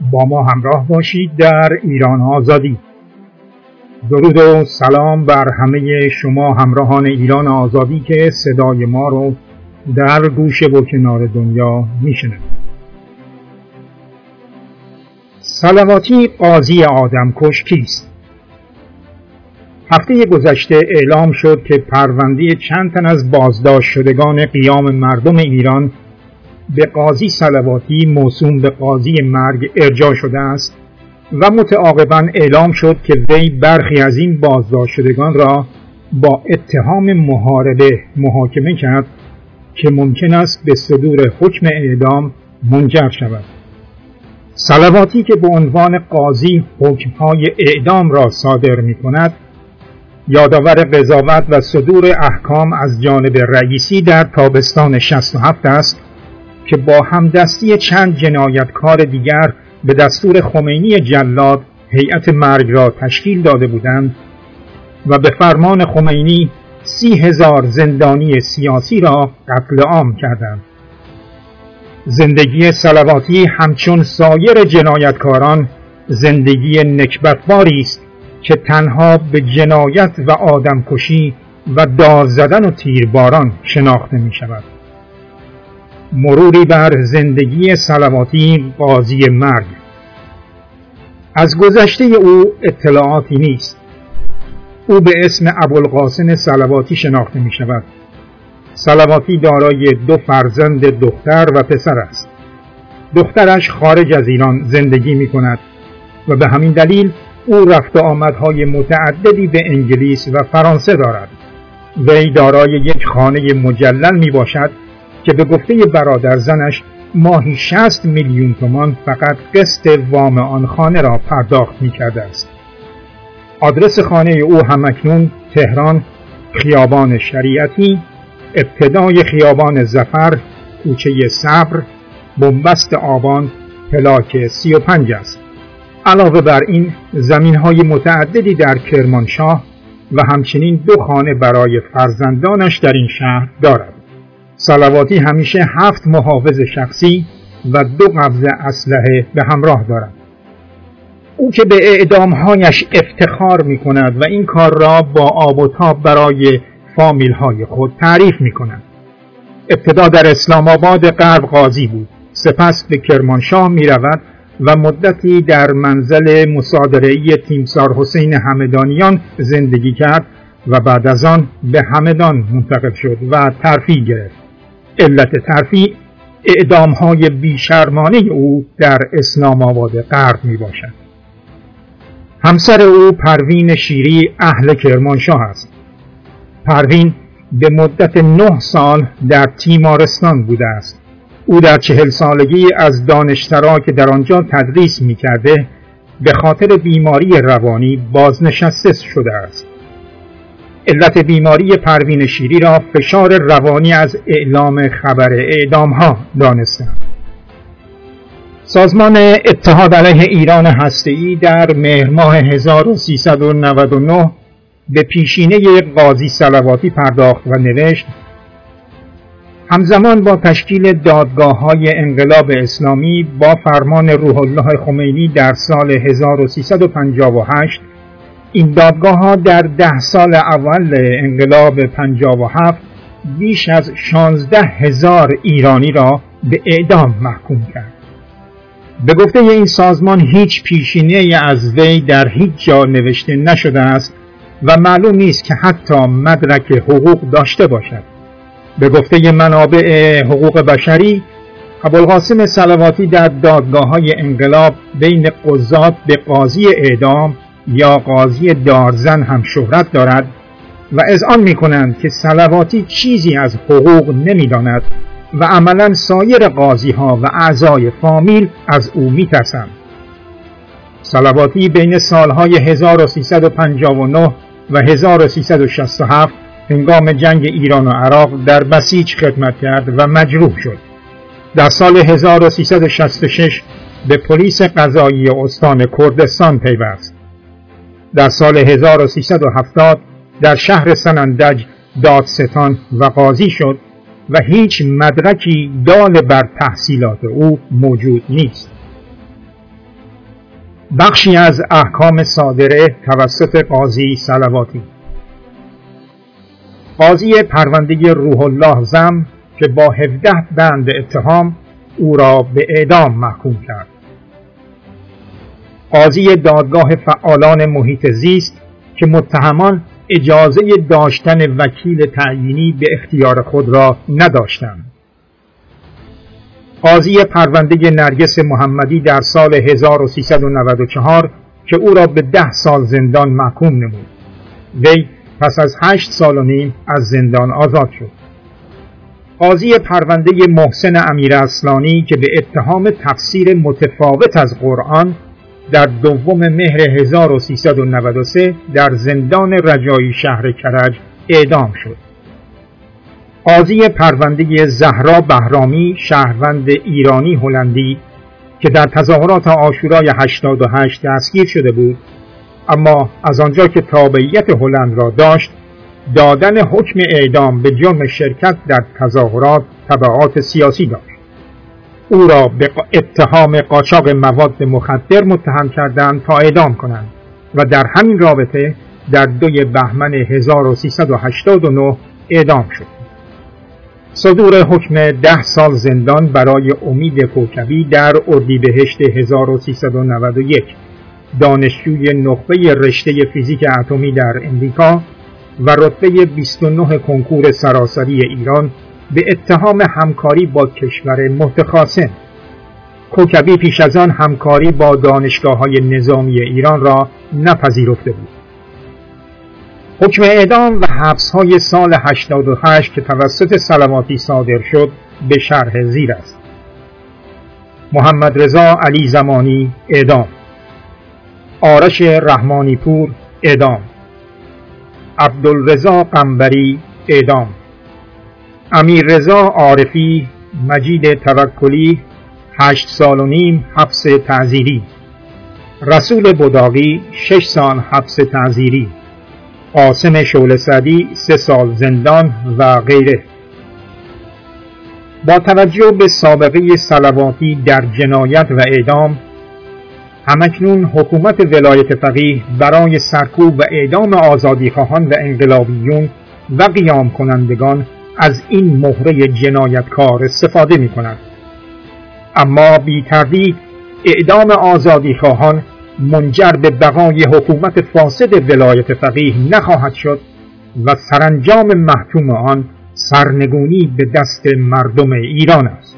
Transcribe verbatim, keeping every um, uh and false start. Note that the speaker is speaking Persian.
با ما همراه باشید در ایران آزادی. درود و سلام بر همه شما همراهان ایران آزادی که صدای ما رو در گوشه و کنار دنیا میشنوید. صلواتی قاضی آدمکش کیست؟ هفته گذشته اعلام شد که پرونده چند تن از بازداشت شدگان قیام مردم ایران به قاضی صلواتی موسوم به قاضی مرگ ارجاع شده است و متعاقباً اعلام شد که وی برخی از این بازداشت شدگان را با اتهام محاربه محاکمه کرد که ممکن است به صدور حکم اعدام منجر شود. صلواتی که به عنوان قاضی حکم‌های اعدام را صادر می‌کند، یادآور قضاوت و صدور احکام از جانب رئیسی در تابستان شصت و هفت است که با همدستی چند جنایتکار دیگر به دستور خمینی جلاد هیئت مرگ را تشکیل داده بودند و به فرمان خمینی سی هزار زندانی سیاسی را قتل عام کردند. زندگی صلواتی همچون سایر جنایتکاران زندگی نکبتباری است که تنها به جنایت و آدمکشی و دار زدن و تیرباران شناخته می شود. مروری بر زندگی صلواتی قاضی مرگ. از گذشته او اطلاعاتی نیست. او به اسم ابوالقاسم صلواتی شناخته می شود. صلواتی دارای دو فرزند دختر و پسر است. دخترش خارج از ایران زندگی می کند و به همین دلیل او رفت و آمدهای متعددی به انگلیس و فرانسه دارد. وی دارای یک خانه مجلل می باشد که به گفته برادر زنش ماهی شصت میلیون تومان فقط قسط وام آن خانه را پرداخت می کرده است. آدرس خانه او همکنون تهران، خیابان شریعتی، ابتدای خیابان ظفر، کوچه صبر، بنبست آبان، پلاک سی و پنج است. علاوه بر این زمین‌های متعددی در کرمانشاه و همچنین دو خانه برای فرزندانش در این شهر دارد. صلواتی همیشه هفت محافظ شخصی و دو قبضه اسلحه به همراه دارد. او که به اعدامهایش افتخار می کند و این کار را با آب و تاب برای فامیلهای خود تعریف می کند. ابتدا در اسلام آباد غرب قاضی بود، سپس به کرمانشاه می رود و مدتی در منزل مصادره‌ای تیمسار حسین همدانیان زندگی کرد و بعد از آن به همدان منتقل شد و ترفیع گرفت. علت ترفیع اعدام‌های بیشرمانه او در اسلام آباد غرب می باشد. همسر او پروین شیری اهل کرمانشاه است. پروین به مدت نه سال در تیمارستان بوده است. او در چهل سالگی از دانشسرا که در آنجا تدریس می کرده به خاطر بیماری روانی بازنشسته شده است. علت بیماری پروین شیری را فشار روانی از اعلام خبر اعدامها دانستند. سازمان اتحاد علیه ایران هسته‌ای در مهر ماه هزار و سیصد و نود و نه به پیشینه قاضی صلواتی پرداخت و نوشت: همزمان با تشکیل دادگاه‌های انقلاب اسلامی با فرمان روح الله خمینی در سال هزار و سیصد و پنجاه و هشت، این دادگاه‌ها در ده سال اول انقلاب پنجاه و هفت بیش از شانزده هزار ایرانی را به اعدام محکوم کرد. به گفته این سازمان هیچ پیشینه‌ای از وی در هیچ جا نوشته نشده است و معلوم نیست که حتی مدرک حقوق داشته باشد. به گفته منابع حقوق بشری، ابوالقاسم صلواتی در دادگاه‌های انقلاب بین قضات به قاضی اعدام یا قاضی دارزن هم شهرت دارد و اذعان می‌کنند که صلواتی چیزی از حقوق نمی‌داند و عملاً سایر قاضی‌ها و اعضای فامیل از او می‌ترسند. صلواتی بین سالهای هزار و سیصد و پنجاه و نه و هزار و سیصد و شصت و هفت هنگام جنگ ایران و عراق در بسیج خدمت کرد و مجروح شد. در سال هزار و سیصد و شصت و شش به پلیس قضایی استان کردستان پیوست. در سال هزار و سیصد و هفتاد در شهر سنندج دادستان و قاضی شد و هیچ مدرکی دال بر تحصیلات او موجود نیست. بخشی از احکام صادره توسط قاضی صلواتی. قاضی پرونده روح الله زم که با هفده بند اتهام او را به اعدام محکوم کرد. قاضی دادگاه فعالان محیط زیست که متهمان اجازه داشتن وکیل تعیینی به اختیار خود را نداشتند. قاضی پرونده نرگس محمدی در سال هزار و سیصد و نود و چهار که او را به ده سال زندان محکوم نمود. وی پس از هشت سال و نیم از زندان آزاد شد. قاضی پرونده محسن امیراصلانی که به اتهام تفسیر متفاوت از قرآن در دوم مهر هزار و سیصد و نود و سه در زندان رجایی شهر کرج اعدام شد. قاضی پرونده زهرا بهرامی شهروند ایرانی هلندی که در تظاهرات عاشورای هشتاد و هشت دستگیر شده بود، اما از آنجا که تابعیت هلند را داشت دادن حکم اعدام به جرم شرکت در تظاهرات تبعات سیاسی داشت. او را به اتهام قاچاق مواد مخدر متهم کردند تا اعدام کنند و در همین رابطه در دوی بهمن هزار و سیصد و هشتاد و نه اعدام شد. صدور حکم ده سال زندان برای امید کوکبی در اردیبهشت هزار و سیصد و نود و یک، دانشجوی نخبه رشته فیزیک اتمی در امریکا و رتبه بیست و نه کنکور سراسری ایران به اتهام همکاری با کشور متخاصم. کوکبی پیش از آن همکاری با دانشگاه‌های نظامی ایران را نپذیرفته بود. حکم اعدام و حبس‌های سال هشتاد و هشت که توسط صلواتی صادر شد به شرح زیر است: محمد رضا علی زمانی اعدام، آرش رحمانی پور اعدام، عبدالرضا قنبری اعدام، امیر رضا عارفی مجید توکلی هشت سال و نیم حبس تعزیری، رسول بداغی شش سال حبس تعزیری، قاسم شعله سعدی سه سال زندان و غیره. با توجه به سابقه صلواتی در جنایت و اعدام، همکنون حکومت ولایت فقیه برای سرکوب و اعدام آزادیخواهان و انقلابیون و قیام کنندگان از این مهره جنایتکار استفاده می کند. اما بی تردید اعدام آزادیخواهان منجر به بقای حکومت فاسد ولایت فقیه نخواهد شد و سرانجام محتوم آن سرنگونی به دست مردم ایران است.